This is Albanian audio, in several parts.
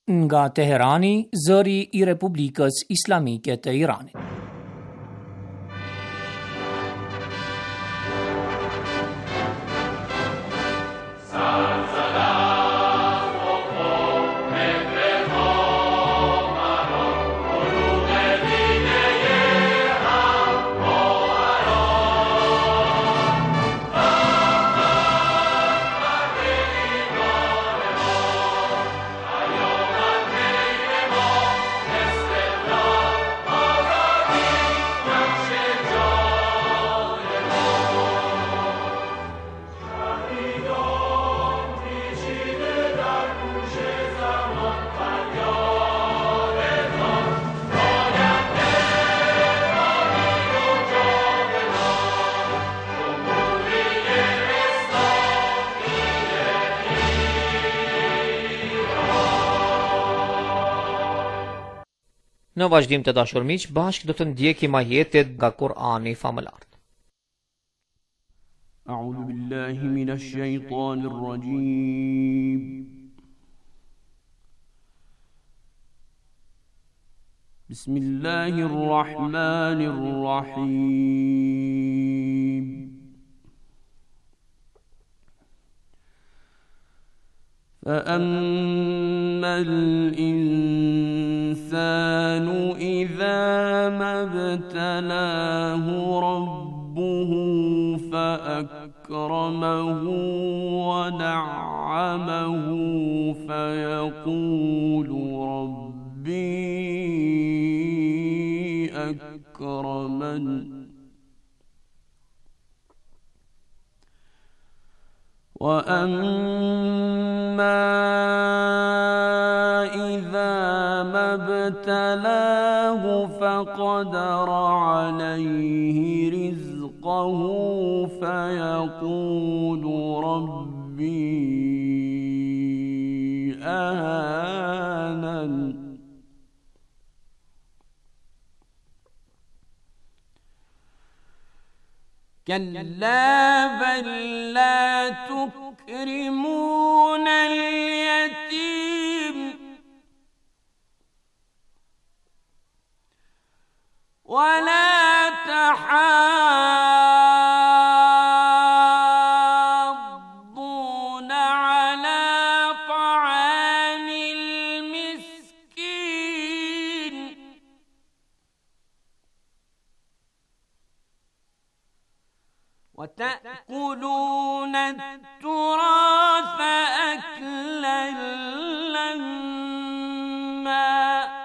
nga Teherani, zëri I Republikës Islamike të Iranit. Në vazhdim të dashur miq, bashkë do të ndjekim ajetet nga Kur'ani famëlar. A'udhu billahi minash shaitanir rajim. Bismillahir rahmanir rahim. فأما الإنسان إذا ما ابتلاه ربه فأكرمه ونعمه فيقول ربي أكرمن وأما إذا ما ابتلاه فقدر عليه رزقه فيقول ربي أهانن كلا بل لا تكرمون اليتيم ولا تحاضون على طعام المسكين وتأكلون التراث أكلا لما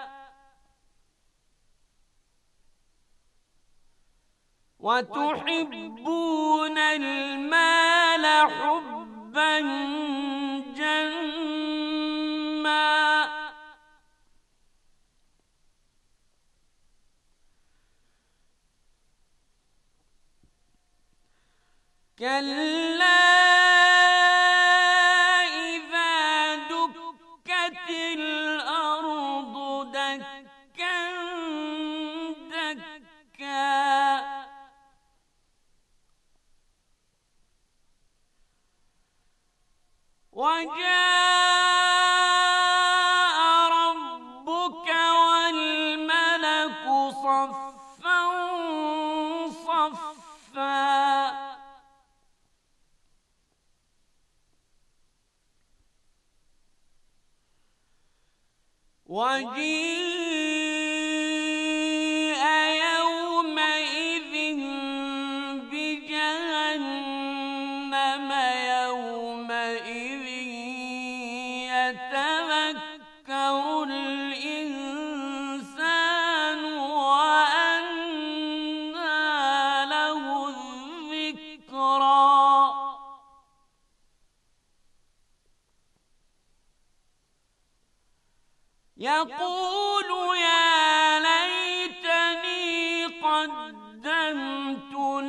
وتحبون المال حبا جما كلا إذا دكت الأرض دكا دكا وجاء ربك والملك صفا صفا وجيء يومئذ بجهنم يومئذ يتذكر الإنسان وأنى له الذكرى يقول يا ليتني قدمت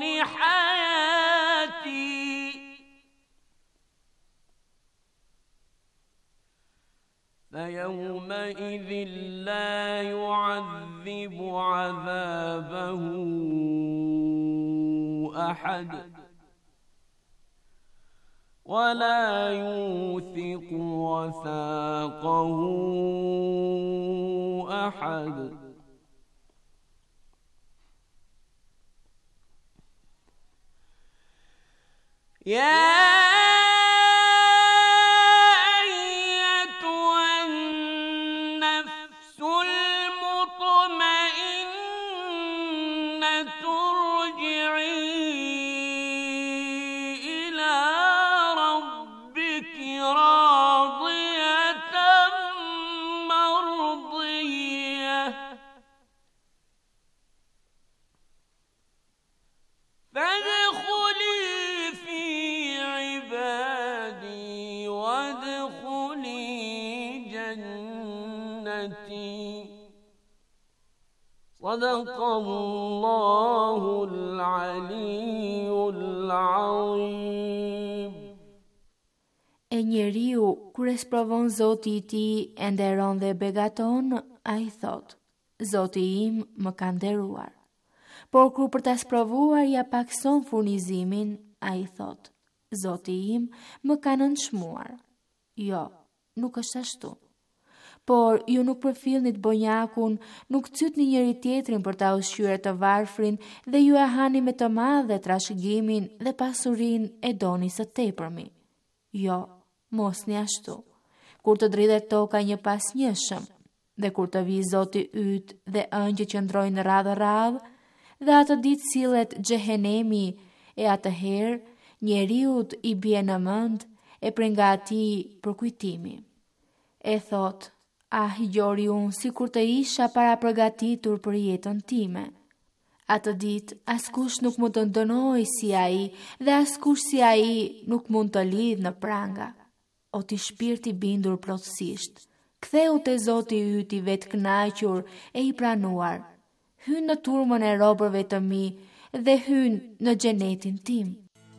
لحياتي فيومئذ لا يعذب عذابه أحد ولا يوثق وثاقه أحد يا صدق الله العلي العظيم. E njeriu, kur e sprovon Zoti i tij, e nderon dhe begaton, ai thot: Zoti im më ka nderuar. Por kur për ta sprovuar ja pakson furnizimin, ai thot: Zoti im më ka nënçmuar. Jo, nuk është ashtu. Por ju nuk përfillnit bonjakun, nuk cytni njëri tjetrin për ta ushqyer të varfrin dhe ju e hani me të madhe trashëgimin dhe pasurinë e doni së tepërmi. Jo, mos një ashtu. Kur të dridhet toka një pas njëshëm, dhe kur të vi Zoti yt dhe ëngjë që ndrojnë radhë, dhe atë ditë sillet xhehenemi, e atëherë njeriut i bie në mend e prej nga atij përkujtimi. E thot: Ah, gjori unë si kur të isha para përgatitur për jetën time. Atë ditë, askush nuk mund të ndënoj si ai, dhe askush si ai nuk mund të lidh në pranga. O ti shpirti bindur plotësisht, ktheu te Zoti yt i vetkënaqur e i pranuar. Hyn në turmën e robërve të mi dhe hyn në xhenetin tim.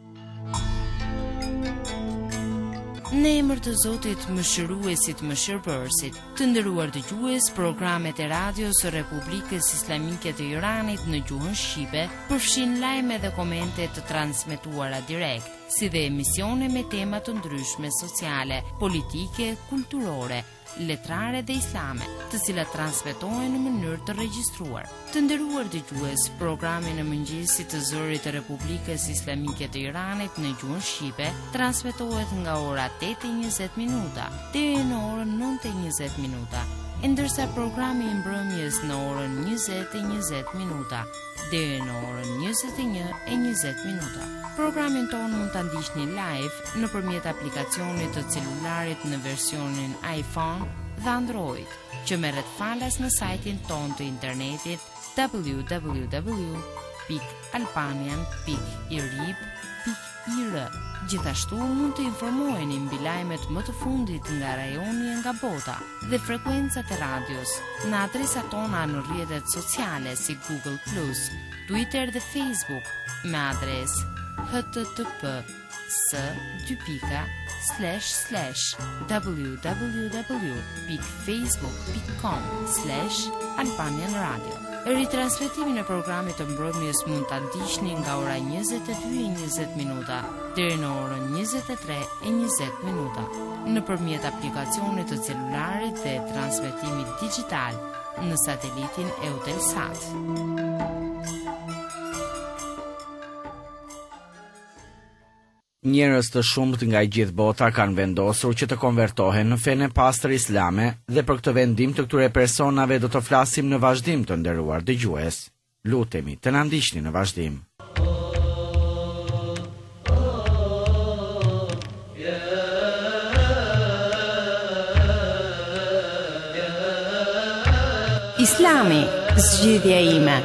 Në emër të Zotit mëshiruesit mëshirbërësit, të nderuar dëgjues, programet e radios së Republikës Islamike të Iranit në gjuhën shqipe përfshin lajme dhe komente të transmetuara direkt, si dhe emisione me tema të ndryshme sociale, politike, kulturore, letrare dhe islame, të cilat transmetohen në mënyrë të regjistruar. Të nderuar dëgjues, programi në mëngjesit të zërit të Republikës Islamike të Iranit në gjuhën shqipe transmetohet nga ora 8:20 deri në orën 9:20, ndërsa programi i mbrëmjes në orën 20:20 deri në orën 21:20. Programin tonë mund ta ndiqni live nëpërmjet aplikacionit të celularit në versionin iPhone dhe Android, që merret falas në sajtin tonë të internetit www.albanian.irib.ir. Gjithashtu mund të informoheni mbi lajmet më të fundit nga rajoni e nga bota dhe frekuencat e radios në adresat tona në rrjetet sociale si Google+, Twitter dhe Facebook me adresë http://www.facebook.com/Albanian Radio. Ritransmetimin e programit të mbrëmjes mund ta ndiqni nga ora 22:20 deri në orën 23:20 nëpërmjet aplikacionit të celularit dhe transmetimit digjital në satelitin Eutelsat. Njerëz të shumët nga gjithë bota kanë vendosur që të konvertohen në fenë e pastër islame dhe për këtë vendim të këtyre personave do të flasim në vazhdim, të nderuar dëgjues. Lutemi të na ndiqni në vazhdim. Islami, zgjidhja ime.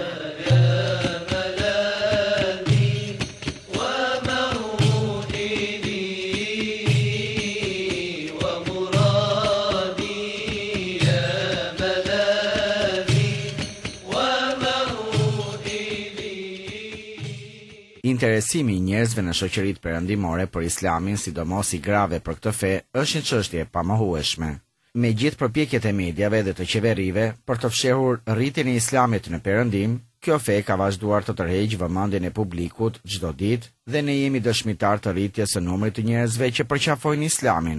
Interesimi i njerëzve në shoqëritë perëndimore për Islamin, sidomos i grave për këtë fe, është një çështje e pamohueshme. Me gjithë përpjekjet e mediave dhe të qeverive për të fshehur rritjen e Islamit në perëndim, kjo fe ka vazhduar të tërheqë vëmendjen e publikut çdo ditë dhe ne jemi dëshmitar të rritjes së numrit të njerëzve që përqafojnë Islamin.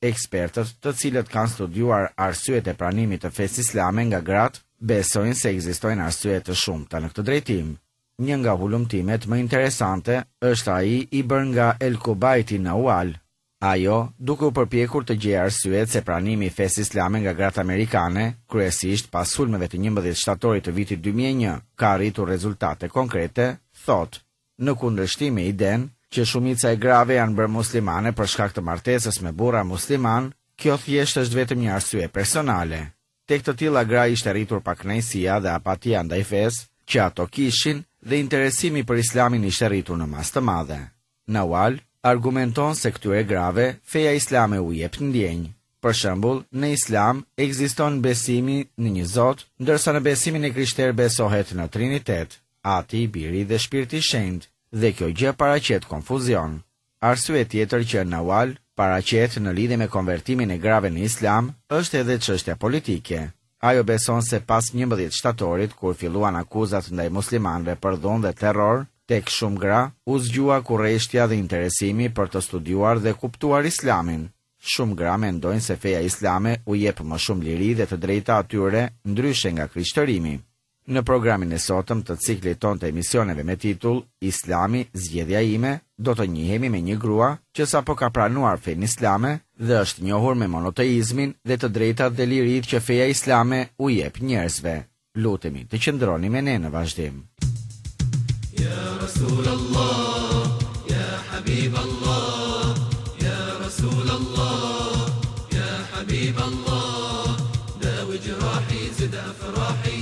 Ekspertët, të cilët kanë studiuar arsyet e pranimit të fesë islame nga gratë, besojnë se ekzistojnë arsye të shumta në këtë drejtim. Një nga hulumtimet më interesante është ai i bërë nga El Kubaiti Nawal. Ajo, duke u përpjekur të gjejë arsyet se pranimi i fesë islame nga gratë amerikane, kryesisht pas sulmeve të 11 shtatorit të vitit 2001, ka arritur rezultate konkrete, thotë, në kundërshtim me idenë që shumica e grave janë bërë muslimane për shkak të martesës me burra musliman, kjo thjesht është vetëm një arsye personale. Tek të tilla gra ishte rritur pakënaqësia dhe apatia ndaj fesë që ato kishin dhe interesimi për islamin ishte rritur në masë të madhe. Nawal argumenton se këtyre grave feja islame u jep ndjenjë. Për shembull, në islam ekziston besimi në një Zot, ndërsa në besimin e krishterë besohet në Trinitet, Ati, Biri dhe Shpirti i Shenjtë, dhe kjo gjë paraqet konfuzion. Arsye tjetër që Nawal paraqet në lidhje me konvertimin e grave në islam është edhe çështja politike. Ajo beson se pas 11 shtatorit, kur filluan akuzat ndaj muslimanëve për dhunë dhe terror, tek shumë gra u zgjua kurreshtja dhe interesimi për të studiuar dhe kuptuar islamin. Shumë gra mendojnë se feja islame u jep më shumë liri dhe të drejta atyre, ndryshe nga krishtërimi. Në programin e sotëm të ciklit ton të emisioneve me titull Islami, zgjedhja ime, do të njihemi me një grua që sapo ka pranuar fenë islame dhe është njohur me monoteizmin dhe të drejtat dhe lirit që feja islame u jep njerëzve. Lutemi të qëndroni me ne në vazhdim. Ya Rasulallah, ya Habiballah, ya Rasulallah, ya Habiballah, dawi jrahi zid afrahi.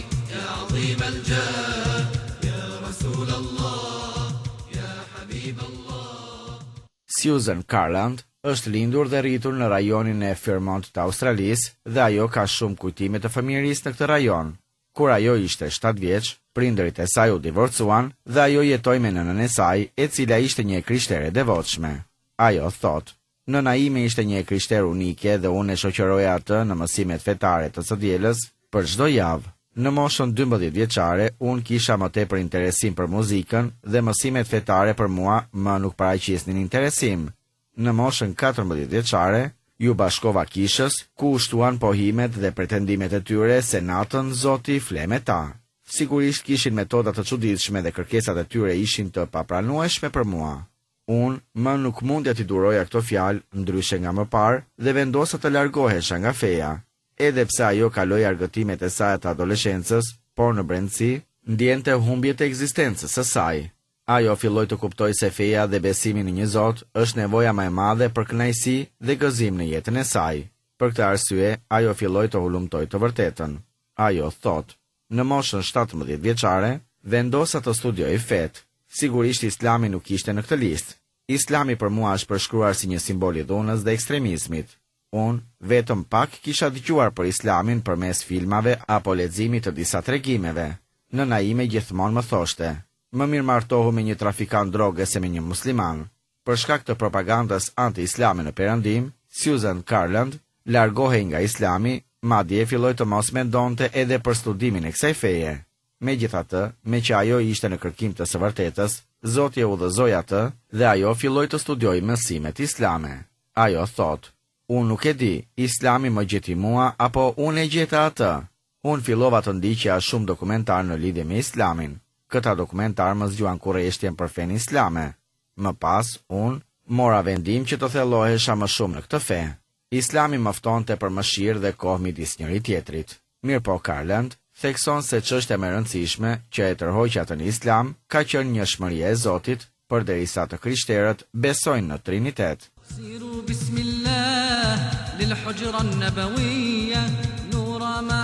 Susan Carland është lindur dhe rritur në rajonin e Fairmont të Australisë dhe ajo ka shumë kujtime të fëmijërisë në këtë rajon. Kur ajo ishte 7 vjeç, prindërit e saj u divorcuan dhe ajo jetoi me nënën e saj, e cila ishte një krishtere devotshme. Ajo thotë, nëna ime ishte një krishtere unike dhe unë e shoqëroja atë në mësimet fetare të së dielës për çdo javë. Në moshën 12 vjeçare, unë kisha më tepër interesim për muzikën dhe mësimet fetare për mua më nuk paraqisnin interesim. Në moshën 14 vjeçare, ju bashkova kishës, ku ushtuan pohimet dhe pretendimet e tyre se natën Zoti fle me ta. Sigurisht kishin metoda të çuditshme dhe kërkesat e tyre ishin të papranueshme për mua. Unë më nuk mundja t'i duroja këto fjalë, ndryshe nga më parë, dhe vendosa të largohesha nga feja. Edhe pse ajo kaloi argëtimet e saj të adoleshencës, por në brendësi ndjente humbjet e ekzistencës së saj. Ajo filloi të kuptojë se feja dhe besimi në një Zot është nevoja më e madhe për kënaqësi dhe gëzim në jetën e saj. Për këtë arsye, ajo filloi të hulumtojë të vërtetën. Ajo thotë, në moshën 17 vjeçare, vendosa të studioj fet. Sigurisht Islami nuk ishte në këtë listë. Islami për mua është përshkruar si një simbol i dhunës dhe ekstremizmit. Unë vetëm pak kisha dëgjuar për Islamin përmes filmave apo leximit të disa tregimeve. Nëna ime gjithmonë më thoshte, më mirë martohu me një trafikant droge se me një musliman. Për shkak të propagandës anti-islame në Perëndim, Susan Carland largohej nga Islami, madje filloi të mos mendonte edhe për studimin e kësaj feje. Megjithatë, me që ajo ishte në kërkim të së vërtetës, Zoti e udhëzoi atë dhe ajo filloi të studiojë mësimet islame. Ajo thotë, unë nuk e di, Islami më gjeti mua apo unë e gjeta atë. Unë fillova të ndiqja shumë dokumentar në lidhje me Islamin. Këta dokumentar më zgjuan kurreshtjen për fenë islame. Më pas, unë mora vendim që të thellohesha më shumë në këtë fe. Islami më ftonte për mëshirë dhe kohë midis njëri tjetrit. Mirëpo Carland thekson se çështja më e rëndësishme që e tërhoqi atë në Islam ka qenë njohshmëria e Zotit, përderisa të krishterët besojnë në Trinitet. سيروا بسم الله للحجرة النبوية نور ما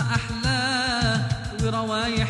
أحلاه وروايح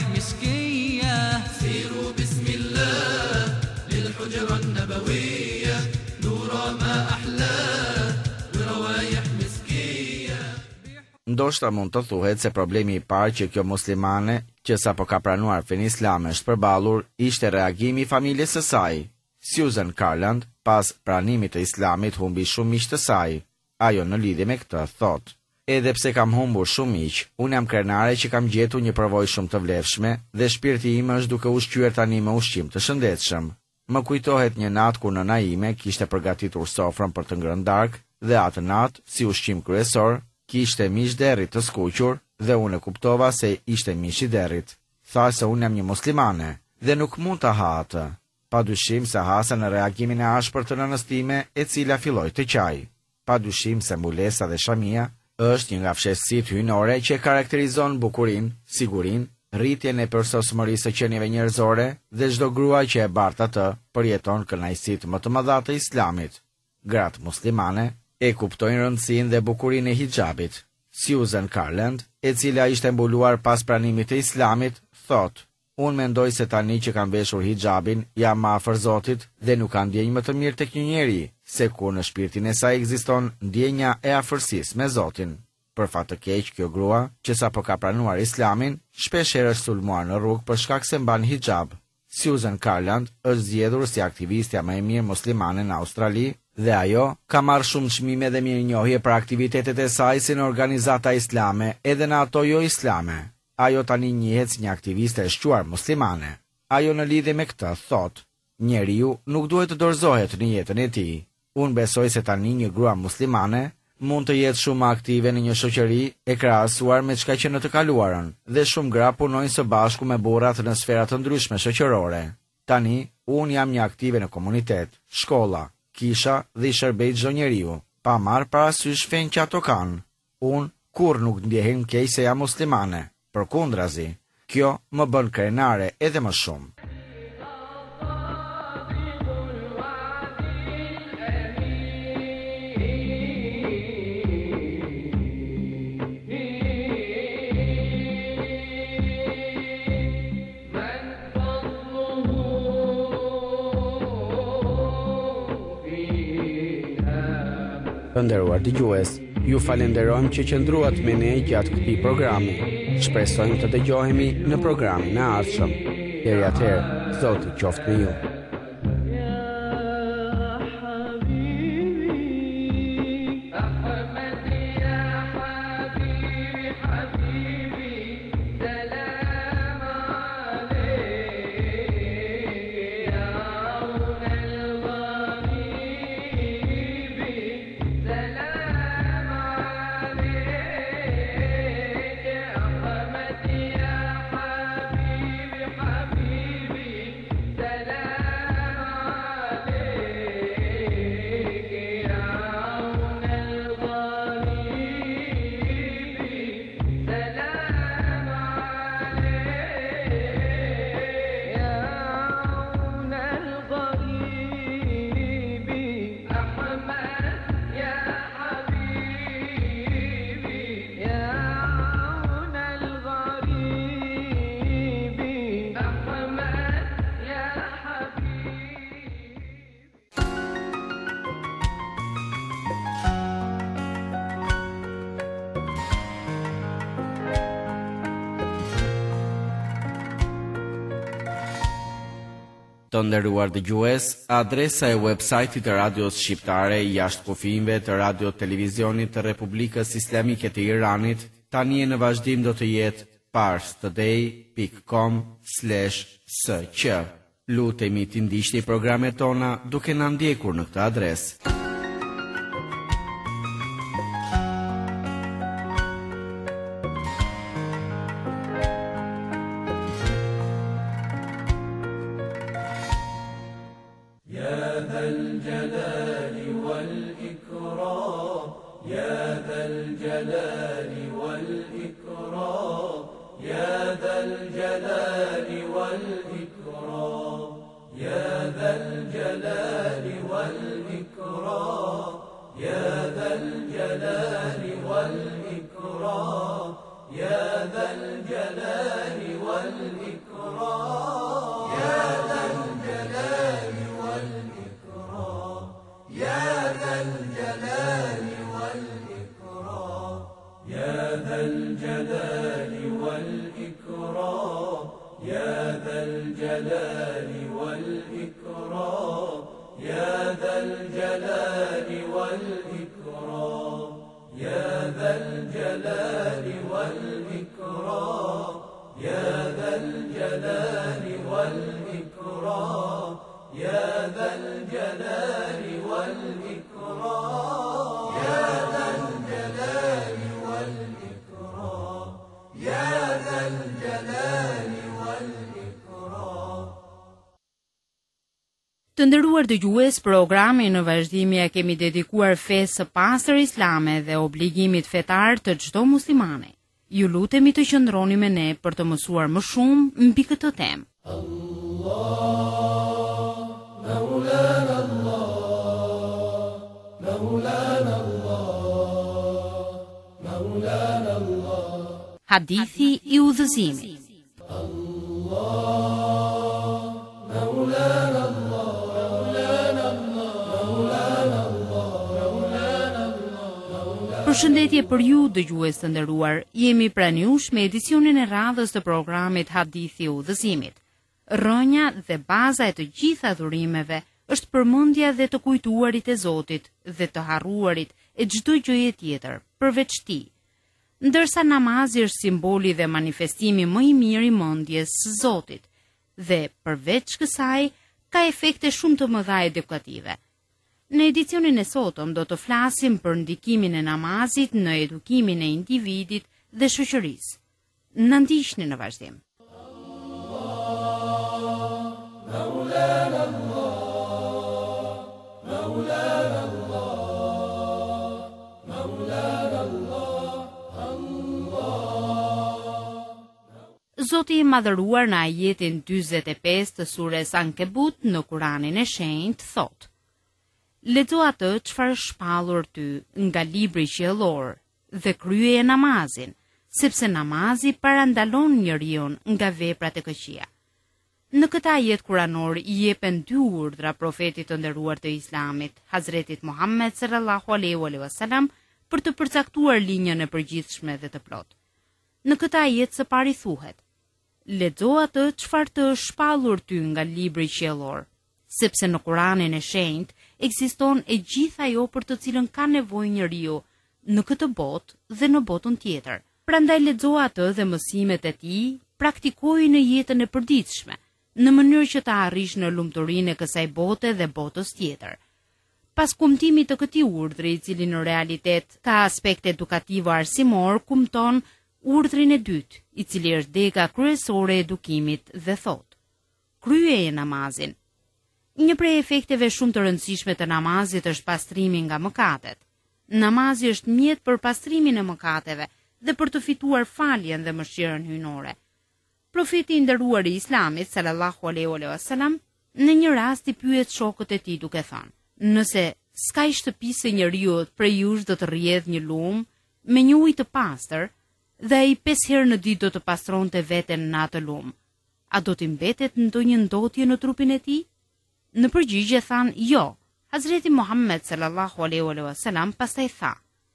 مسكية سيروا بسم الله للحجرة النبوية نور ما أحلاه وروايح مسكية. Ndoshta mund të thuhet se problemi i parë që kjo muslimane që sapo ka pranuar fenë islame është përballur ishte reagimi i familjes së saj. Susan Carland, pas pranimit të Islamit, humbi shumë miq të saj. Ajo në lidhje me këtë thotë, edhe pse kam humbur shumë miq, unë jam krenare që kam gjetur një përvojë shumë të vlefshme dhe shpirti im është duke ushqyer tani me ushqim të shëndetshëm. Më kujtohet një natë kur nëna ime kishte përgatitur sofrën për të ngrënë darkë dhe atë natë, si ushqim kryesor, kishte mish derrit të skuqur dhe unë e kuptova se ishte mish i derrit. Tha se unë jam një muslimane dhe nuk mund ta ha atë. Padyshim se hasa në reagimin e ashpër të nënës time, e cila filloi të qaj. Padyshim se mbulesa dhe shamia është një nga fshehësitë hyjnore që karakterizon bukurinë, sigurinë, rritjen e përsosmërisë së qenieve njerëzore dhe çdo grua që e bart atë përjeton kënaqësitë më të mëdha të Islamit. Gratë muslimane e kuptojnë rëndësinë dhe bukurinë e hijabit. Susan Carland, e cila ishte mbuluar pas pranimit të Islamit, thotë: "Unë mendoj se tani që kam veshur hijabin, jam më afër Zotit dhe nuk kam ndjenjë më të mirë tek një njeri, se kur në shpirtin e saj ekziston ndjenja e afërsisë me Zotin." Për fat të keq, kjo grua, që sapo ka pranuar Islamin, shpesh herë është sulmuar në rrugë për shkak se mban hijab. Susan Carland është zgjedhur si aktivistja më e mirë muslimane në Australi dhe ajo ka marrë shumë çmime dhe mirënjohje për aktivitetet e saj si në organizata islame edhe në ato jo islame. Ajo tani njihet si një aktiviste e shquar muslimane. Ajo në lidhje me këtë thotë: "Njeriu nuk duhet të dorëzohet në jetën e tij. Unë besoj se tani një grua muslimane mund të jetë shumë aktive në një shoqëri e krahasuar me çka që në të kaluarën, dhe shumë gra punojnë së bashku me burrat në sfera të ndryshme shoqërore. Tani, unë jam një aktive në komunitet, shkolla, kisha dhe i shërbej çdo njeriu, pa marrë parasysh fen që ato kanë. Unë kur nuk ndjehem keq se jam muslimane, përkundrazi, kjo më bën krenare edhe më shumë." Të nderuar dëgjues, ju falenderojmë që qëndruat me ne gjatë këtij programi. Shpresojmë të dëgjohemi në programin e ardhshëm. Deri atëherë, Zoti qoftë me ju. Të nderuar dëgjues, adresa e websajtit të radios shqiptare jashtë kufijve të radio televizionit të Republikës Islamike të Iranit tani në vazhdim do të jetë parstoday.com/sq. Lutemi të ndiqni programet tona duke na ndjekur në këtë adresë. يا ذا الجلال والإكرام Të nderuar dëgjues, programin në vazhdimje kemi dedikuar fesë së pastër islame dhe obligimit fetar të çdo muslimane. Ju lutemi të qëndroni me ne për të mësuar më shumë mbi këtë temë. Hadithi i udhëzimit. Përshëndetje për ju dëgjues të nderuar, jemi pranë jush me edicionin e radhës të programit Hadithi i udhëzimit. Rrënja dhe baza e të gjitha adhurimeve është përmendja dhe të kujtuarit e Zotit dhe të harruarit e çdo gjëje tjetër, përveç tij. Ndërsa namazi është simboli dhe manifestimi më i mirë i mendjes së Zotit dhe përveç kësaj ka efekte shumë të mëdha edukative. Në edicionin e sotëm do të flasim për ndikimin e namazit në edukimin e individit dhe shoqërisë. Na ndiqni në vazhdim. Zoti i madhëruar në ajetin 45 të sures Ankebut në Kuranin e Shenjtë thotë: Lexo atë çfarë shpallur ty nga libri qiellor dhe kryeje namazin, sepse namazi parandalon njeriu nga veprat e këqija. Në këtë ajet kuranor i jepen dy urdhra profetit të nderuar të Islamit, Hazretit Muhammed sallallahu alaihi wasallam, për të përcaktuar linjën e përgjithshme dhe të plotë. Në këtë ajet së pari thuhet: Lexo atë çfarë të shpallur ty nga libri qiellor, sepse në Kuranin e Shenjtë ekziston e gjithë ajo për të cilën ka nevojë njeriu në këtë botë dhe në botën tjetër. Prandaj lexo atë dhe mësimet e tij praktikoji në jetën e përditshme, në mënyrë që të arrish në lumturinë e kësaj bote dhe botës tjetër. Pas kumtimit të këtij urdhri, i cili në realitet ka aspekt edukativ arsimor, kumton urdhrin e dytë, i cili është dega kryesore e edukimit dhe thotë: Kryeje namazin. Një prej efekteve shumë të rëndësishme të namazit është pastrimi nga mëkatet. Namazi është mjet për pastrimin e mëkateve dhe për të fituar faljen dhe mëshirën hyjnore. Profeti i nderuar i Islamit sallallahu alaihi wasallam në një rast i pyet shokët e tij duke thënë: Nëse s'ka i shtëpisë njeriu prej jush do të rrjedh një lumë me një ujë të pastër dhe ai 5 herë në ditë do të pastronte veten në atë lumë, a do t'i mbetet ndonjë ndotje në trupin e tij? Në përgjigje than jo. Hazreti Muhammed sallallahu alaihi wasallam pastaj tha: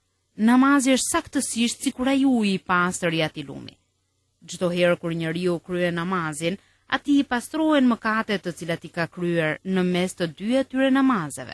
Namazi është saktësisht sikur ai uji i pastër i atij lumi. Çdo herë kur njeriu kryen namazin, atij i pastrohen mëkatet të cilat i ka kryer në mes të dy atyre namazeve.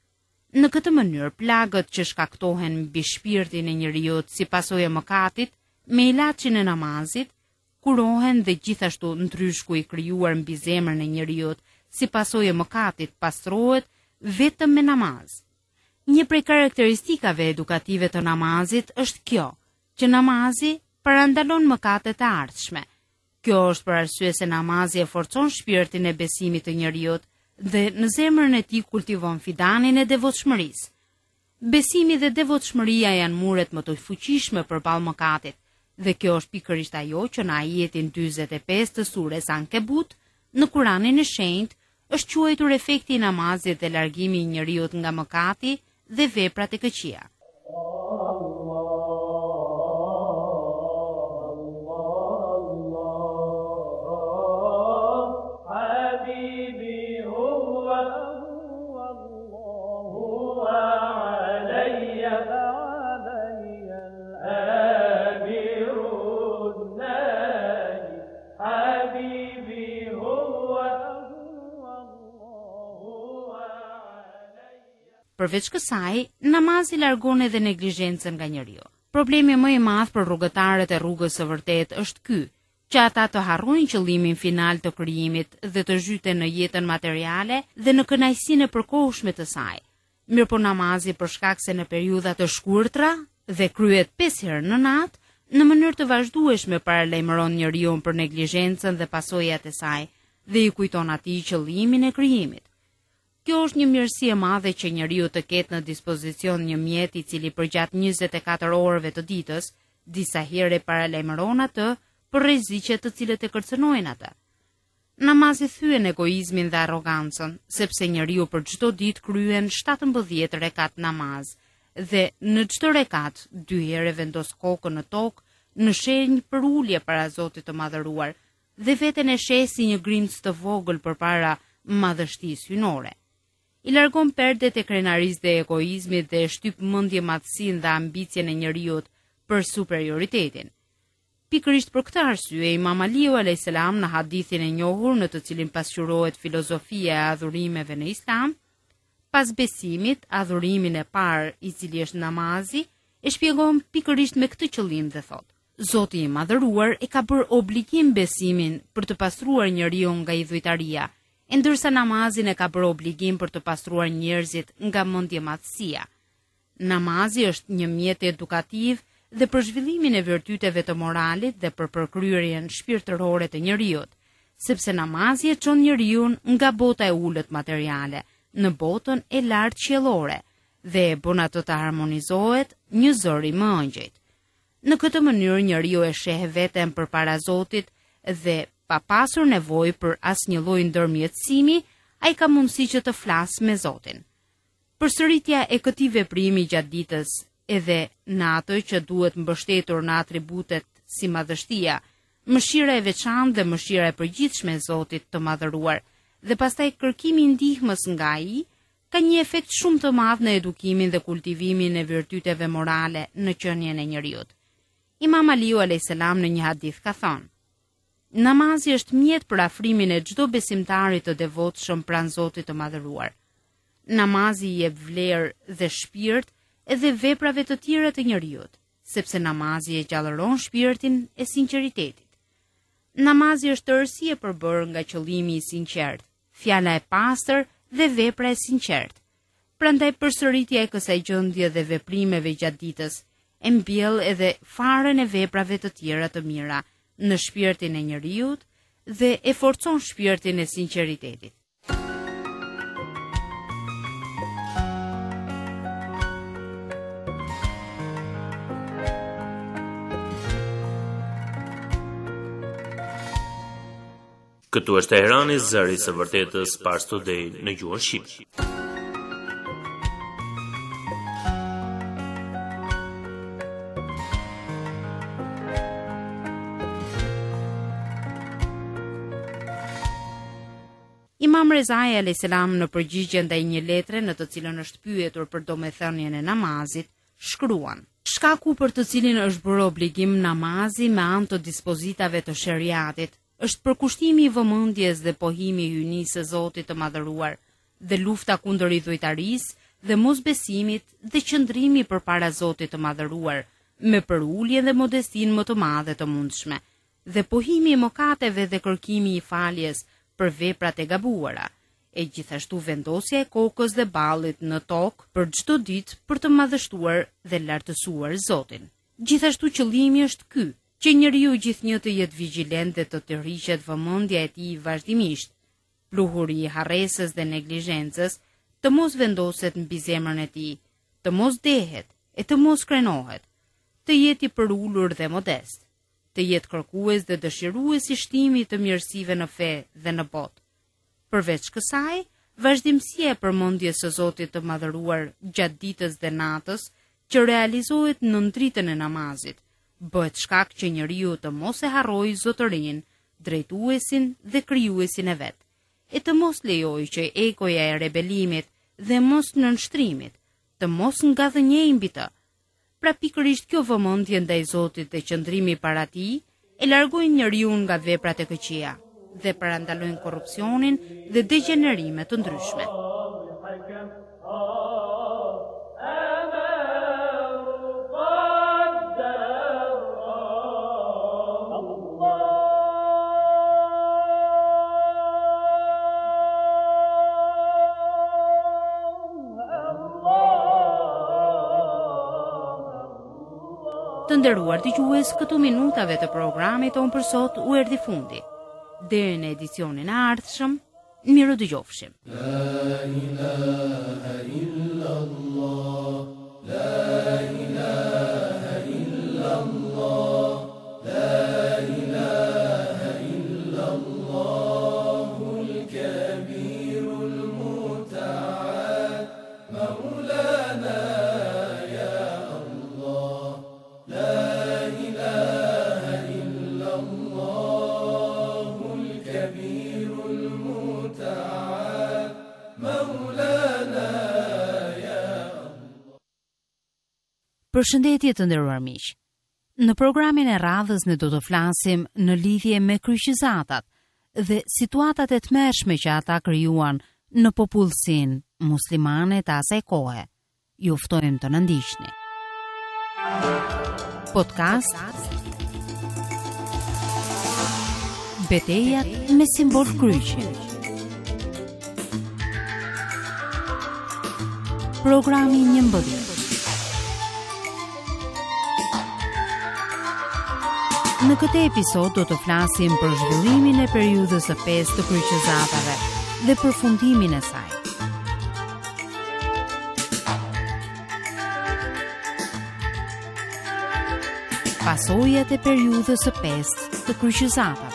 Në këtë mënyrë, plagët që shkaktohen mbi shpirtin e njeriu si pasojë e mëkatit, me ilaçin e namazit, kurohen dhe gjithashtu ndryshku i krijuar mbi zemrën e njeriu si pasojë e mëkatit pastrohet vetëm me namaz. Një prej karakteristikave edukative të namazit është kjo, që namazi parandalon mëkatet e ardhshme. Kjo është për arsye se namazi e forcon shpirtin e besimit të njeriu dhe në zemrën e tij kultivon fidanin e devotshmërisë. Besimi dhe devotshmëria janë muret më të fuqishme përballë mëkatit, dhe kjo është pikërisht ajo që në ajetin 45 të sures Ankebut në Kuranin e Shenjtë është quajtur efekti i namazit dhe largimi i njeriu nga mëkati dhe veprat e këqija. Përveç kësaj, namazi largon edhe neglizhencën nga njeriu. Problemi më i madh për rrugëtarët e rrugës së vërtet është ky, që ata të harrojnë qëllimin final të krijimit dhe të zhyten në jetën materiale dhe në kënaqësinë e përkohshme të saj. Mirëpo namazi për shkak se në periudha të shkurtra dhe kryhet 5 herë në natë, në mënyrë të vazhdueshme paralajmëron njeriu për neglizhencën dhe pasojat e saj dhe i kujton atij qëllimin e krijimit. Kjo është një mirësi e madhe që njeriu të ketë në dispozicion një mjet i cili përgjatë 24 orëve të ditës, disa herë paralajmëron atë për rreziqet të cilët e kërcënojnë atë. Namazi thyen egoizmin dhe arrogancën, sepse njeriu për çdo ditë kryen 17 rekat namaz dhe në çdo rekat 2 herë vendos kokën në tokë në shenjë për ulje para Zotit të Madhëruar dhe veten e sheh si një grimc të vogël përpara madhështisë hyjnore. I largon perdet e krenarisë dhe egoizmit dhe shtyp mendje madhsinë dhe ambicien e njeriut për superioritetin. Pikërisht për këtë arsye, Imam Aliu a.s. në hadithin e njohur në të cilin pasqyrohet filozofia e adhurimeve në Islam, pas besimit, adhurimin e parë, i cili është namazi, e shpjegon pikërisht me këtë qëllim dhe thot: Zoti i Madhëruar e ka bërë obligim besimin për të pastruar njeriu nga idhujtaria, ndërsa namazin e ka bërë obligim për të pastruar njerëzit nga mendjemadhësia. Namazi është një mjet edukativ dhe për zhvillimin e virtyteve të moralit dhe për përkryerjen shpirtërore të njeriut, sepse namazi e çon njeriun nga bota e ulët materiale në botën e lartë qiellore dhe e bën atë të harmonizohet një zëri më ëngjëjt. Në këtë mënyrë njeriu e sheh veten përpara Zotit dhe pa pasur nevojë për asnjë lloj ndërmjetësimi, ai ka mundësi që të flasë me Zotin. Përsëritja e këtij veprimi gjatë ditës, edhe në ato që duhet mbështetur në atributet si madhështia, mëshira e veçantë dhe mëshira e përgjithshme e Zotit të Madhëruar, dhe pastaj kërkimi i ndihmës nga ai, ka një efekt shumë të madh në edukimin dhe kultivimin e virtyteve morale në qenien e njeriut. Imam Aliu a.s. në një hadith ka thënë: Namazi është mjet për afrimin e çdo besimtarit të devotshëm pranë Zotit të Madhëruar. Namazi i jep vlerë dhe shpirt edhe veprave të tjera të njeriut, sepse namazi e gjallëron shpirtin e sinqeritetit. Namazi është tërësi e përbërë nga qëllimi i sinqert, fjala e pastër dhe vepra e sinqert. Prandaj përsëritja e kësaj gjendje dhe veprimeve gjatë ditës e mbjell edhe farën e veprave të tjera të mira në shpirtin e njeriut dhe e forcon shpirtin e sinqeritetit. Këtu është Teherani, zëri i vërtetës, Pars Today në gjuhën shqipe. Imam Rezai a.s. në përgjigje ndaj një letre në të cilën është pyetur për domethënien e namazit, shkruan: Shkaku për të cilin është bërë obligim namazi me anë të dispozitave të sheriatit është përkushtimi i vëmendjes dhe pohimi i hyjnisë së Zotit të Madhëruar dhe lufta kundër idhujtarisë dhe mosbesimit dhe qëndrimi përpara Zotit të Madhëruar me përulje dhe modestinë më të madhe të mundshme dhe pohimi i mëkateve dhe kërkimi i faljes për veprat e gabuara, e gjithashtu vendosja e kokës dhe ballit në tokë për çdo ditë për të madhështuar dhe lartësuar Zotin. Gjithashtu qëllimi është ky, që njeriu gjithnjë të jetë vigjilent dhe të tërhiqet vëmendja e tij vazhdimisht. Pluhuri i harresës dhe neglizhencës të mos vendoset mbi zemrën e tij, të mos dehet e të mos krenohet, të jetë i përulur dhe modest, të jetë kërkues dhe dëshirues i shtimit të mirësive në fe dhe në botë. Përveç kësaj, vazhdimësia e përmendjes së Zotit të Madhëruar gjatë ditës dhe natës, që realizohet në ndritën e namazit, bëhet shkak që njeriu të mos e harrojë Zotërinë, drejtuesin dhe krijuesin e vet, e të mos lejojë që egoja e rebelimit dhe mos nënshtrimit të mos ngadhënjejë mbi të. Pra pikërisht kjo vëmendje ndaj Zotit dhe qëndrimi para tij e largojnë njeriu nga veprat e këqija dhe parandalojnë korrupsionin dhe degenerime të ndryshme. Të nderuar dëgjues, këtu minutave të programit tonë për sot u erdhi fundi. Deri në edicionin e ardhshëm, Miru dëgjofshim. La ilaha illallah, la ilaha illallah, la ilaha illallahul kabirul muta'al, maulana ya Allah, la ilaha illallahul kabirul muta'al, maulana ya Allah. Përshëndetje të nderuar miq. Në programin e radhës ne do të flasim në lidhje me kryqëzatat dhe situatat e tmerrshme që ata krijuan në popullsinë muslimane të asaj kohe. Ju ftojmë të na ndiqni. Podcast Betejat me simbol kryqi. Programi 11. Në këtë episod do të flasim për zhvillimin e periudhës së 5 të kryqëzatave dhe përfundimin e saj. Pasojat e periudhës së 5 të kryqëzatave.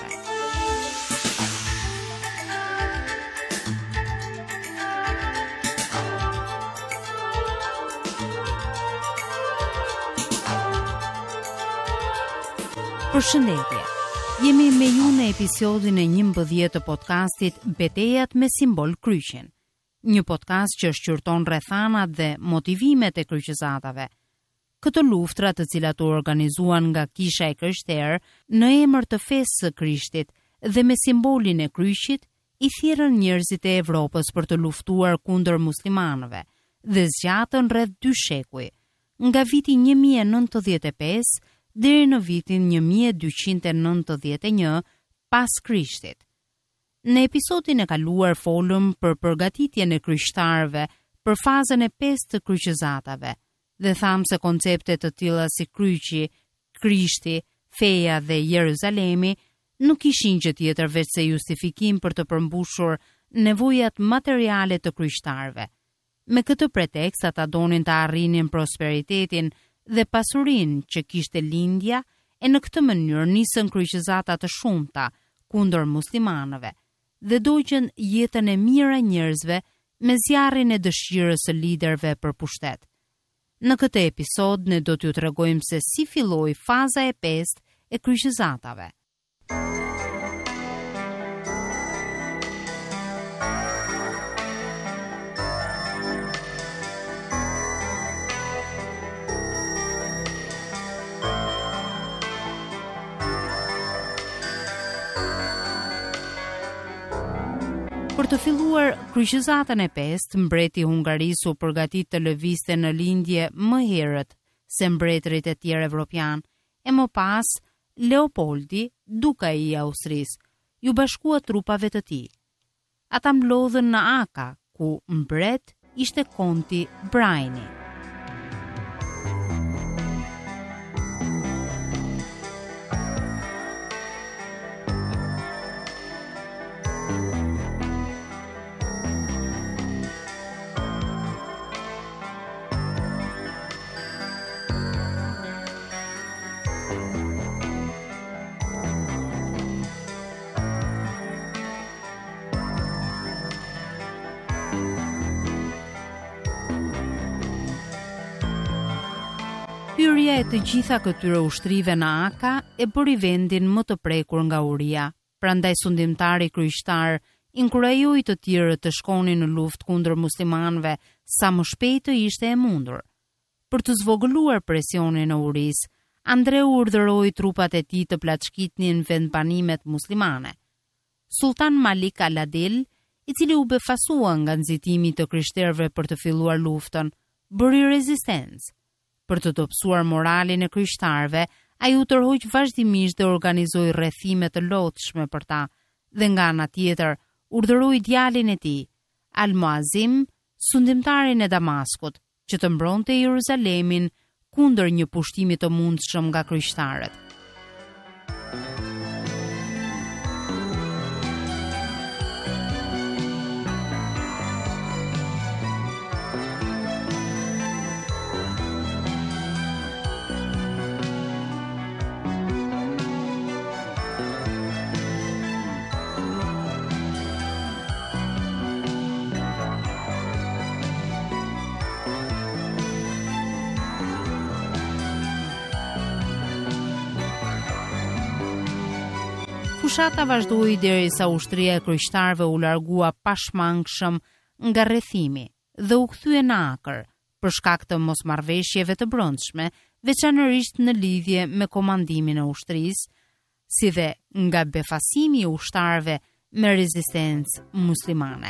Përshëndetje. Jemi me ju në episodin e 11 të podcastit Betejat me simbol kryqin. Një podcast që shqyrton rrethanat dhe motivimet e kryqëzatave. Këto luftra të cilat u organizuan nga Kisha e Krishterë në emër të fesë së Krishtit dhe me simbolin e kryqit, i thirrën njerëzit e Evropës për të luftuar kundër muslimanëve dhe zgjatën rreth 2 shekuj, nga viti 1095 deri në vitin 1291 pas Krishtit. Në episodin e kaluar folëm për përgatitjen e krishtarëve për fazën e 5 të kryqëzatave dhe thamë se koncepte të tilla si kryqi, Krishti, feja dhe Jeruzalemi nuk ishin gjë tjetër veç se justifikim për të përmbushur nevojat materiale të krishtarëve. Me këtë pretekst ata donin të arrinin prosperitetin dhe pasurinë që kishte lindja, e në këtë mënyrë nisën kryqëzata të shumta kundër muslimanëve dhe dogjën jetën e mirë e njerëzve me zjarrin e dëshirës së liderëve për pushtet. Në këtë episod ne do t'ju tregojmë se si filloi faza e 5 e kryqëzatave. Për të filluar kryqëzatën e 5, mbreti hungaris u përgatit të lëvizte në lindje më herët se mbretërit e tjerë evropian, e më pas Leopoldi, duka i Austrisë, ju bashkua trupave të tij. Ata mlodhen në Aka, ku mbret ishte konti Brajni. Hyrja e të gjitha këtyre ushtrive në Aka e bëri vendin më të prekur nga uria. Prandaj sundimtari kryqëtar inkurajoi të tjerët të shkonin në luftë kundër muslimanëve sa më shpejt të ishte e mundur. Për të zvogëluar presionin e urisë, Andreu urdhëroi trupat e tij të plaçkitnin vendbanimet muslimane. Sultan Malik al-Adil, i cili u befasua nga nxitimi të krishterëve për të filluar luftën, bëri rezistencë. Për të dobësuar moralin e krishtarëve, ai u tërhoq vazhdimisht dhe organizoi rrethime të lodhshme për ta, dhe nga ana tjetër urdhëroi djalin e tij, Al-Muazim, sundimtarin e Damaskut, që të mbronte Jeruzalemin kundër një pushtimi të mundshëm nga krishtarët. Fushata vazhdoi derisa ushtria e kryeqtarëve u largua pashmangshëm nga rrethimi dhe u kthye në Akër për shkak të mosmarrëveshjeve të brendshme, veçanërisht në lidhje me komandimin e ushtrisë, si dhe nga befasimi i ushtarëve me rezistencë muslimane.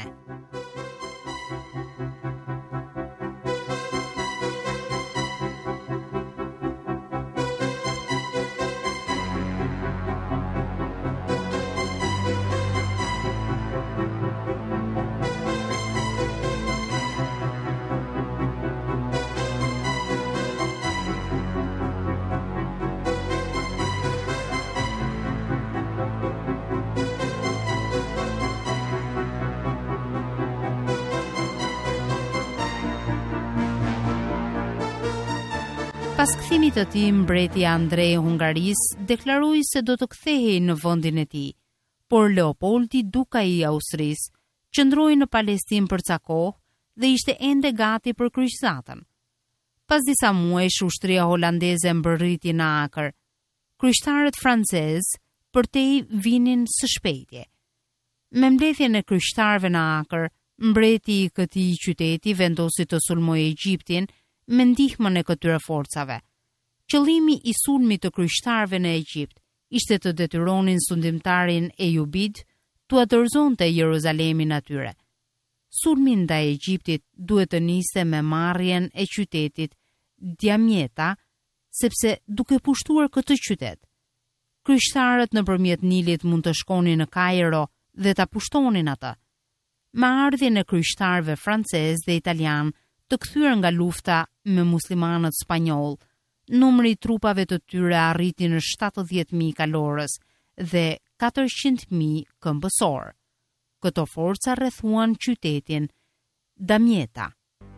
Pas kthimit të tij, mbreti Andrej i Hungarisë deklaroi se do të kthehej në vendin e tij, por Leopoldi, duka i Austrisë, qëndroi në Palestinë për ca kohë dhe ishte ende gati për kryqëzatën. Pas disa muajsh, ushtria holandeze mbërriti në Akër. Kryqëtarët francezë përtej vinin së shpejtje. Me mbledhjen e kryqëtarëve në Akër, mbreti i këtij qyteti vendosi të sulmojë Egjiptin me ndihmën e këtyre forcave. Qëllimi i sulmit të kryqëtarëve në Egjipt ishte të detyronin sundimtarin Ejubid t'u dorëzonte Jeruzalemin atyre. Sulmi ndaj Egjiptit duhet të niste me marrjen e qytetit Djamjeta, sepse duke pushtuar këtë qytet, kryqëtarët nëpërmjet Nilit mund të shkonin në Kairo dhe ta pushtonin atë. Me ardhjen e kryqëtarëve francezë dhe italian të kthyer nga lufta me muslimanët spanjoll, numri i trupave të tyre arriti në 70.000 kalorës dhe 400.000 këmbësor. Këto forca rrethuan qytetin Damieta.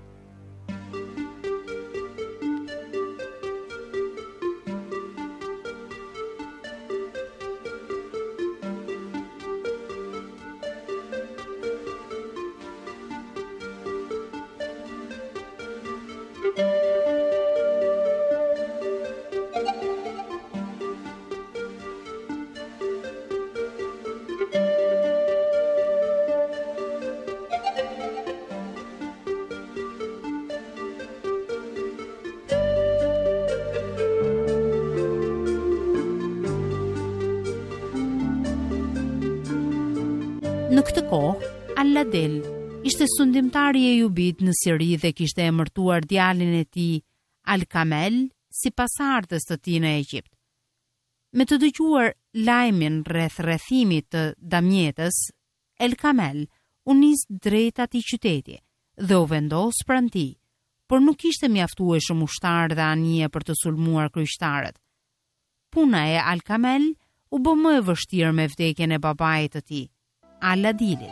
Në këtë kohë, Al-Ladel ishte sundimtari e Ejubit në Siri dhe kishte emërtuar djalin e tij Al-Kamel si pasardhës të tij në Egjipt. Me të dëgjuar lajmin rreth rrethimit të Damjetës, El-Kamel u nis drejt atij qyteti dhe u vendos pranë tij, por nuk kishte mjaftueshëm ushtar dhe anije për të sulmuar kryqëtarët. Puna e Al-Kamel u bë më e vështirë me vdekjen e babait të tij, Al-Adilit.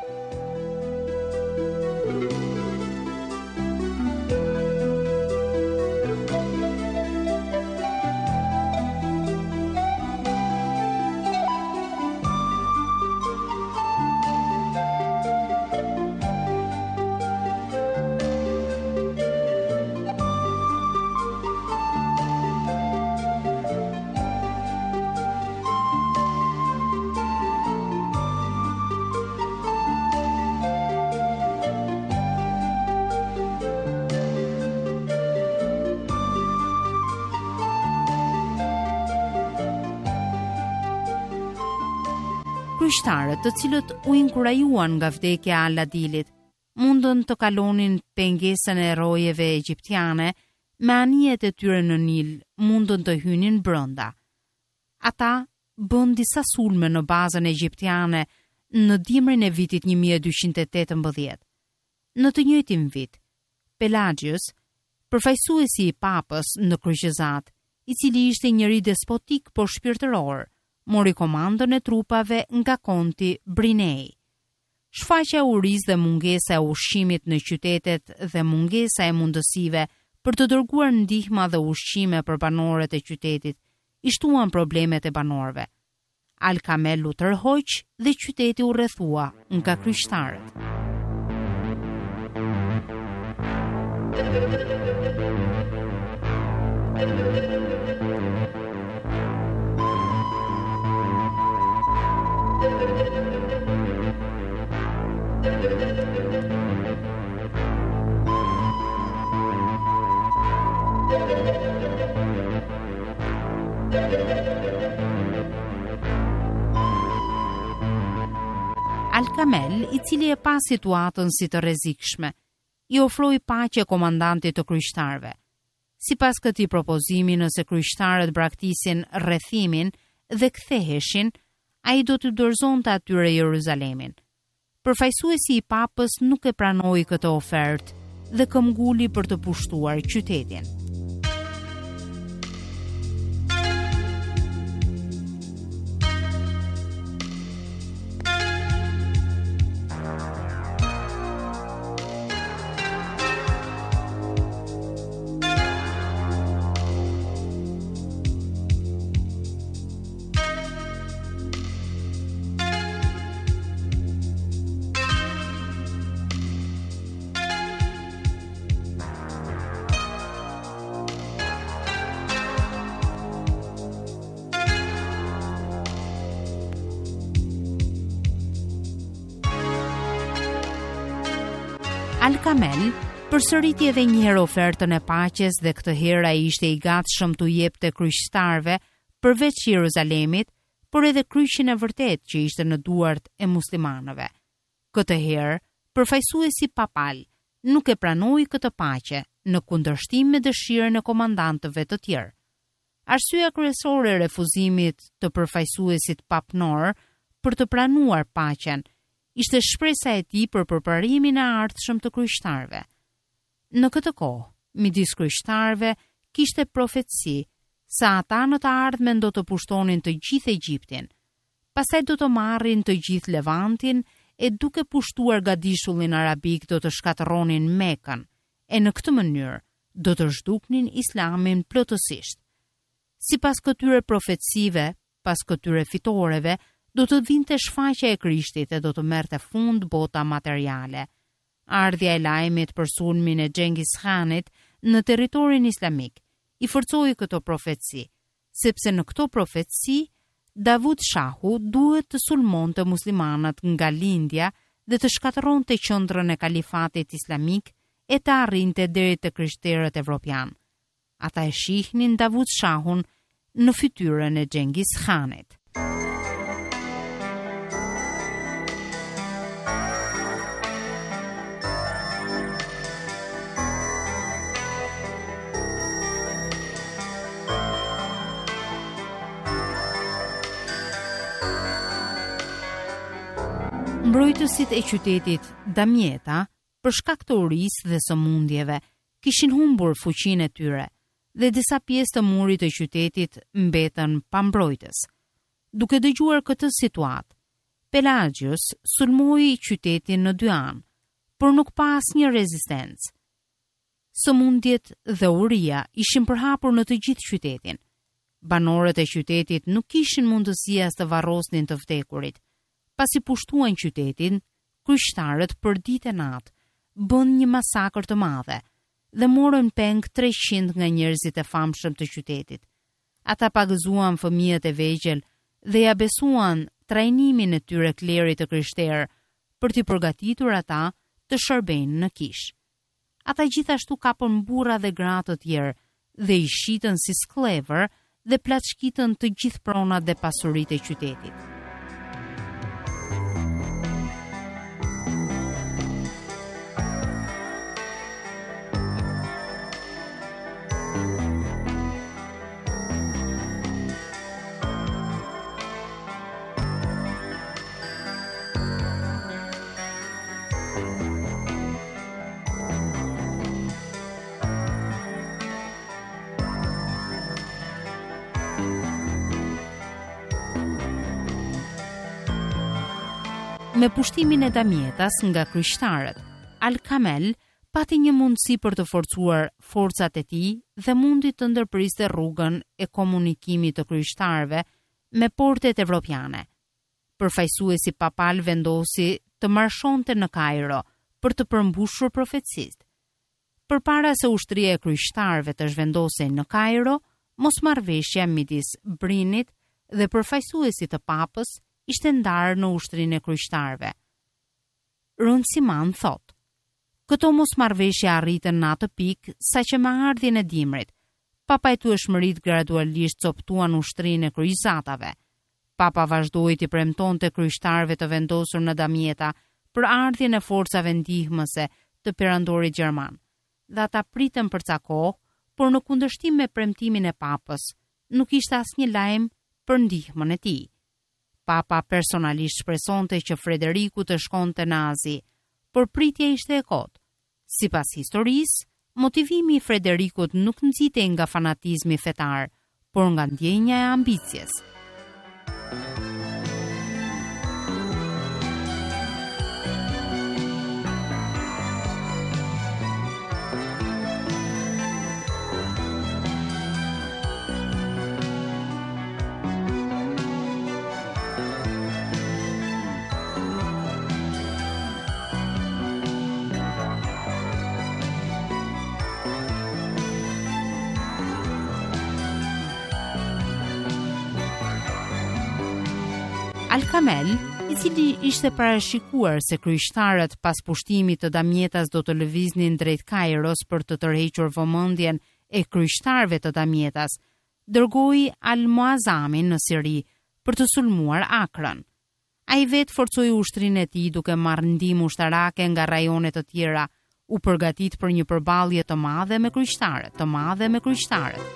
Kryqëtarët, të cilët u inkurajuan nga vdekja e Al-Adilit, mundën të kalonin pengesën e rojeve egjiptiane, me anijet e tyre në Nil mundën të hynin brenda. Ata bën disa sulme në bazën egjiptiane në dimrin e vitit 1218. Në të njëjtin vit, Pelagius, përfaqësuesi i papës në kryqëzat, i cili ishte njëri despotik por shpirtëror, mori komandën e trupave nga konti Brinei. Shfaqja e urisë dhe mungesa e ushqimit në qytetet dhe mungesa e mundësive për të dërguar ndihma dhe ushqime për banorët e qytetit i shtuan problemet e banorëve. Al-Kamel u tërhoq dhe qyteti u rrethua nga kryqëtarët. Al-Kamel, I cili e pa situatën si të rrezikshme, I ofroi paqe komandantit të kryqëtarëve. Sipas këtij propozimi, nëse kryqëtarët braktisin rrethimin dhe ktheheshin, ai do t'u dorëzonte atyre Jeruzalemin. Përfaqësuesi I papës nuk e pranoi këtë ofertë dhe këmbguli për të pushtuar qytetin. Al-Kamel përsëriti edhe një herë ofertën e paqes dhe këtë herë ai ishte I gatshëm t'u jepte kryqëtarëve përveç Jeruzalemit, por edhe kryqin e vërtet që ishte në duart e muslimanëve. Këtë herë, përfaqësuesi papal nuk e pranoi këtë paqe në kundërshtim me dëshirën e komandantëve të tjerë. Arsyeja kryesore e refuzimit të përfaqësuesit papnor për të pranuar paqen ishte shpresa e tij për përparimin e ardhshëm të kryqëtarëve. Në këtë kohë, midis kryqëtarëve kishte profetësi se ata në të ardhmen do të pushtonin të gjithë Egjiptin, pastaj do të marrin të gjithë Levantin e duke pushtuar gadishullin arabik do të shkatërronin Mekën e në këtë mënyrë do të zhduknin Islamin plotësisht. Sipas këtyre profecive, pas këtyre fitoreve, do të vinte shfaqja e Krishtit e do të merrte fund bota materiale. Ardhja e lajmit për sulmin e Xhengis Khanit në territorin islamik I forcoi këto profeci, sepse në këto profeci Davud Shahu duhet të sulmonte muslimanët nga lindja dhe të shkatërronte qendrën e kalifatit islamik e të arrinte deri te krishterët evropian. Ata e shihnin Davud Shahun në fytyrën e Xhengis Khanit. Mbrojtësit e qytetit Damieta, për shkak të urisë dhe sëmundjeve, kishin humbur fuqinë e tyre dhe disa pjesë të murit të qytetit mbetën pa mbrojtës. Duke dëgjuar këtë situatë, Pelagius sulmoi qytetin në 2 anë, por nuk pa asnjë rezistencë. Sëmundjet dhe uria ishin përhapur në të gjithë qytetin. Banorët e qytetit nuk kishin mundësi as të varrosnin të vdekurit. Pasi pushtuan qytetin, kryqëtarët për ditë e natë bën një masakër të madhe dhe morën peng 300 nga njerëzit e famshëm të qytetit. Ata pagëzuan fëmijët e vegjël dhe ja besuan trajnimin e tyre klerit të krishterë për t'i përgatitur ata të shërbejnë në kish. Ata gjithashtu kapën burra dhe gra të tjerë dhe I shitën si sklever dhe plaçkitën të gjithë pronat dhe pasuritë e qytetit. Me pushtimin e Damietas nga kryqëtarët, Al-Kamel pati një mundësi për të forcuar forcat e tij dhe mundi të ndërpriste rrugën e komunikimit të kryqëtarëve me portet evropiane. Përfaqësuesi papal vendosi të marshonte në Kairo për të përmbushur profecisë. Përpara se ushtria e kryqëtarëve të zhvendosej në Kairo, mosmarrveshja midis Brinit dhe përfaqësuesit të papës ishte ndarë në ushtrinë e kryeqytetarëve. Rëndësiman thot: këto mosmarrëveshje arritën në atë pikë saqë me ardhjen e dimrit, papajtueshmëritë gradualisht coptuan ushtrinë e kryqëzatave. Papa vazhdoi të premtonte kryeqytetarëve të vendosur në Damieta për ardhjen e forcave ndihmëse të perandorit gjerman, dhe ata pritën për ca kohë, por në kundërshtim me premtimin e papës, nuk ishte asnjë lajm për ndihmën e tij. Papa personalisht shpresonte që Frederiku të shkonte në Azi, por pritja ishte e kotë. Sipas historisë, motivimi i Frederikut nuk nxitej nga fanatizmi fetar, por nga ndjenja e ambicjes. Al-Kamel, i cili ishte parashikuar se kryqëtarët pas pushtimit të Damietas do të lëviznin drejt Kairos për të tërhequr vëmendjen e kryqëtarëve të Damietas, dërgoi Al-Muazamin në Siri për të sulmuar Akrën. Ai vetë forcoi ushtrinë e tij duke marrë ndihmë ushtarake nga rajone të tjera, u përgatit për një përballje të madhe me kryqëtarët.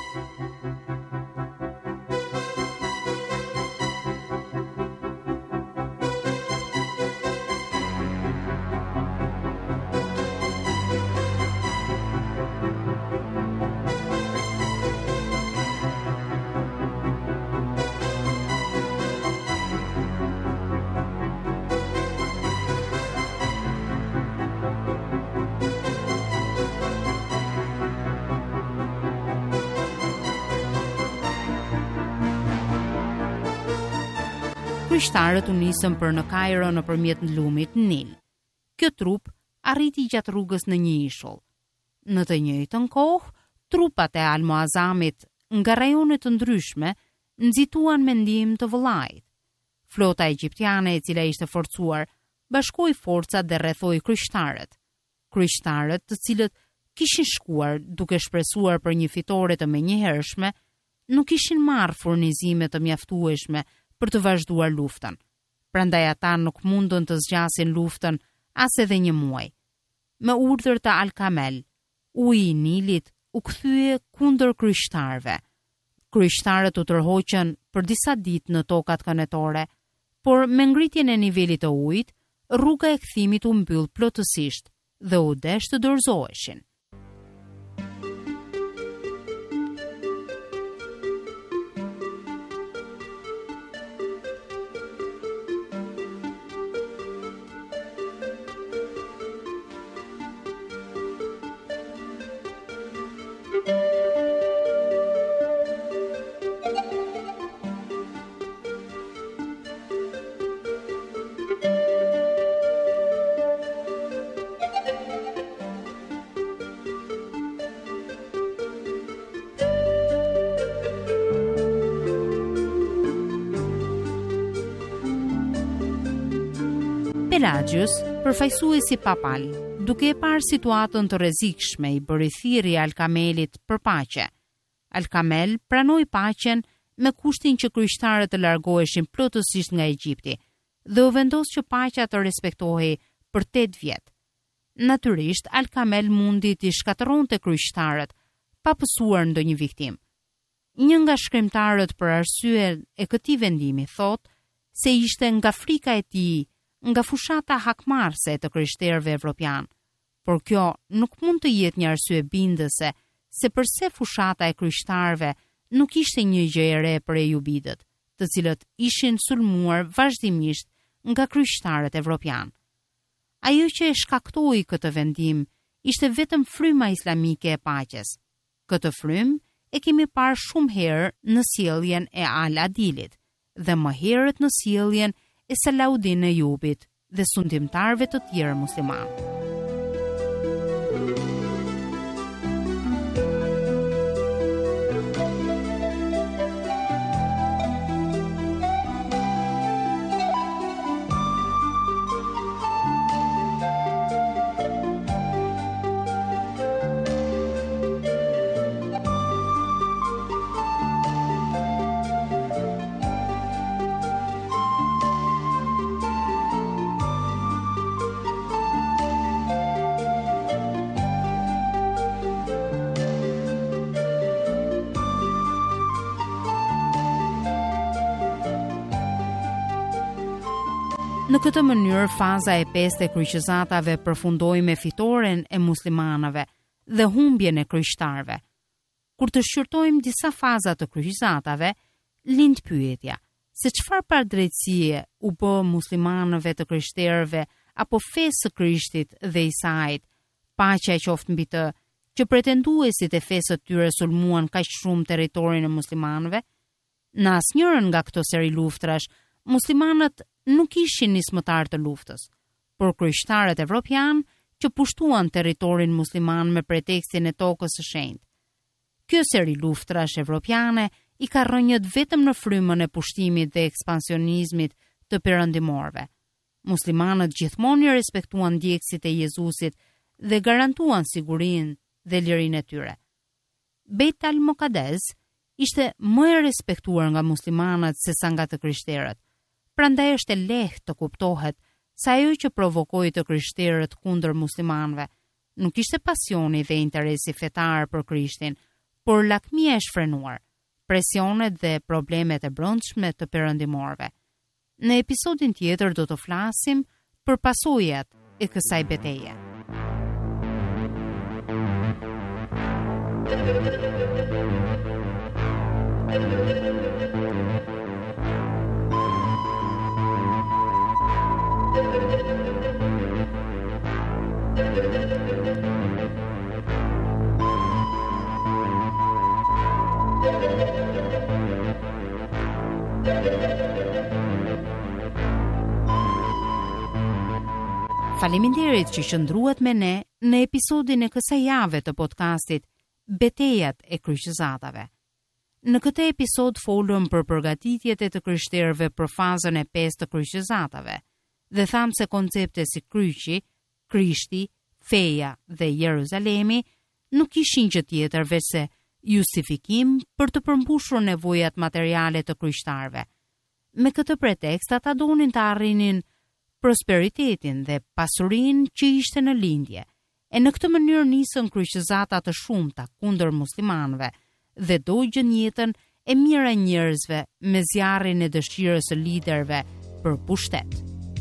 Kryqëtarët u nisën për në Kairo nëpërmjet lumit Nil. Kjo trup arriti gjatë rrugës në një ishull. Në të njëjtën kohë, trupat e Al-Muazamit nga rajone të ndryshme nxituan me ndihmë të vëllait. Flota egjiptiane, e cila ishte forcuar, bashkoi forcat dhe rrethoi kryqëtarët. Kryqëtarët, të cilët kishin shkuar duke shpresuar për një fitore të menjëhershme, nuk kishin marrë furnizime të mjaftueshme për të vazhduar luftën. Prandaj ata nuk mundën të zgjasin luftën as edhe një muaj. Me urdhër të Al-Kamel, uji i Nilit u kthye kundër kryqëtarëve. Kryqëtarët u tërhoqën për disa ditë në tokat kënetore, por me ngritjen e nivelit të ujit, rruga e kthimit u mbyll plotësisht dhe u desh të dorëzoheshin. Pelagius, përfaqësuesi papal, duke e parë situatën të rrezikshme, i bëri thirrje Al-Kamelit për paqe. Al-Kamel pranoi paqen me kushtin që kryqëtarët të largoheshin plotësisht nga Egjipti dhe u vendos që paqja të respektohej për 8 vjet. Natyrisht, Al-Kamel mundi të shkatërronte kryqëtarët pa pësuar ndonjë viktim. Një nga shkrimtarët për arsye e këtij vendimi thot se ishte nga frika e tij nga fushata hakmarrëse të krishterëve evropian, por kjo nuk mund të jetë një arsye bindëse se përse fushata e krishterëve nuk ishte një gjë e re për ejubidët, të cilët ishin sulmuar vazhdimisht nga krishterët evropian. Ajo që e shkaktoi këtë vendim ishte vetëm fryma islamike e paqes. Këtë frymë e kemi parë shumë herë në sjelljen e Al-Adilit dhe më herët në sjelljen e Salaudin Eyyubit dhe sundimtarëve të tjerë muslimanë. Në këtë mënyrë, faza e 5 e kryqëzatave përfundoi me fitoren e muslimanëve dhe humbjen e kryeqtarëve. Kur të shqyrtojmë disa faza të kryqëzatave, lind pyetja: se çfarë padrejtësie u bë muslimanëve të krishterëve apo fesë së Krishtit dhe Isait, paqja qoftë mbi të, që pretenduesit e fesë të tyre sulmuan kaq shumë territorin e muslimanëve? Në asnjërin nga këto seri luftrash, muslimanët nuk ishin nismëtar të luftës, por kryeqtarët evropian që pushtuan territorin musliman me pretekstin e tokës së shenjtë. Kjo seri luftrash evropiane i ka rënjët vetëm në frymën e pushtimit dhe ekspansionizmit të perëndimorëve. Muslimanët gjithmonë i respektuan ndjekësit e Jezusit dhe garantuan sigurinë dhe lirinë e tyre. Beit al-Muqaddes ishte më e respektuar nga muslimanët se sa nga të krishterët. Prandaj është e lehtë të kuptohet se ajo që provokoi të krishterët kundër muslimanëve nuk ishte pasioni dhe interesi fetar për Krishtin, por lakmia e shfrenuar, presionet dhe problemet e brendshme të perëndimorëve. Në episodin tjetër do të flasim për pasojat e kësaj betejë. Faleminderit që qëndruat me ne në episodin e kësaj jave të podcastit Betejat e kryqëzatave. Në këtë episod folëm për përgatitjet e të krishterëve për fazën e 5 të kryqëzatave dhe thamë se koncepte si kryqi, Krishti, feja dhe Jeruzalemi nuk ishin gjë tjetër veç se justifikim për të përmbushur nevojat materiale të kryeqtarëve. Me këtë pretekst ata donin të arrinin prosperitetin dhe pasurinë që ishte në lindje, e në këtë mënyrë nisën kryqëzata të shumta kundër muslimanëve dhe dogjën jetën e mirë e njerëzve me zjarrin e dëshirës së liderëve për pushtet.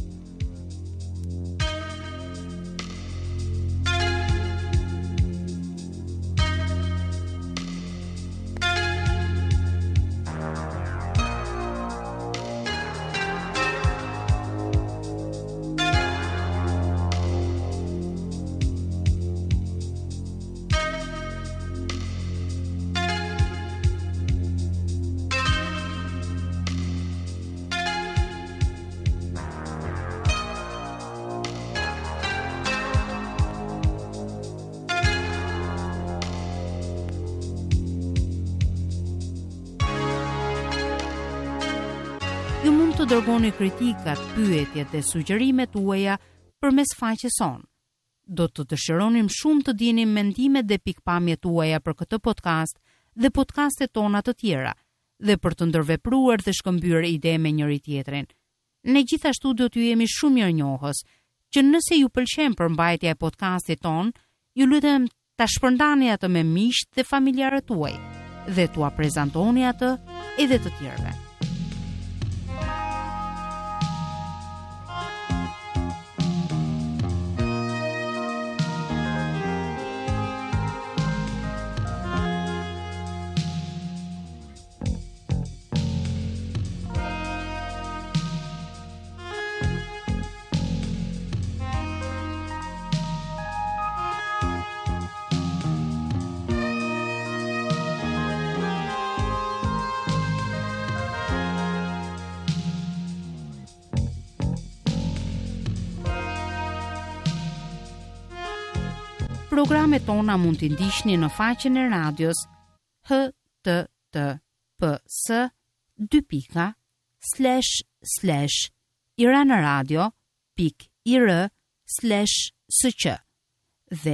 Ju mund të dërgoni kritikat, pyetjet dhe sugjerimet tuaja përmes faqes sonë. Do të dëshironim shumë të dinim mendimet dhe pikpamjet tuaja për këtë podcast dhe podcastet tona të tjera, dhe për të ndërvepruar dhe shkëmbyer ide me njëri tjetrin. Ne gjithashtu do t'ju jemi shumë mirënjohës që nëse ju pëlqen përmbajtja e podcastit ton, ju lutem ta shpërndani atë me miqt dhe familjarët tuaj dhe t'ua prezantoni atë edhe të tjerëve. Programet tona mund t'i ndiqni në faqen e radios https://iranradio.ir/sq dhe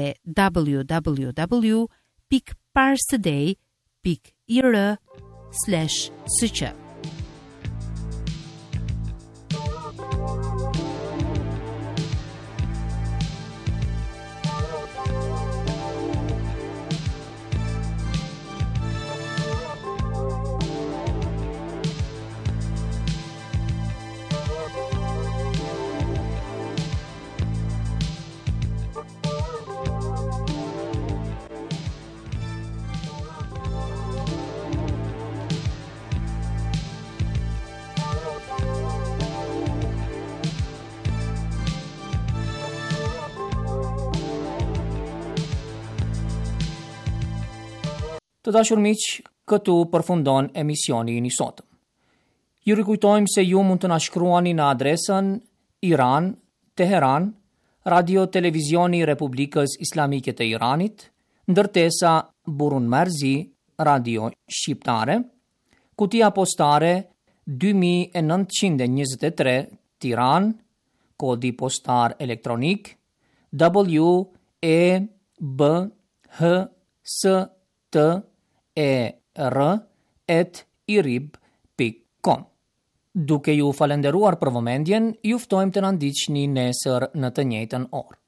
www.parstoday.ir/sq. Të dashur miq, këtu përfundon emisioni i sotëm. Ju rikujtojmë se ju mund të na shkruani në adresën Iran, Teheran, Radio Televizioni Republikës Islamike të Iranit, ndërtesa Burun Marzi, Radio Shqiptare, kutia postare 2923 Tiran, kodi postar elektronik WEBHSTER@irib.com. Duke ju falenderuar për vëmendjen, ju ftojmë të na ndiqni nesër në të njëjtën orë.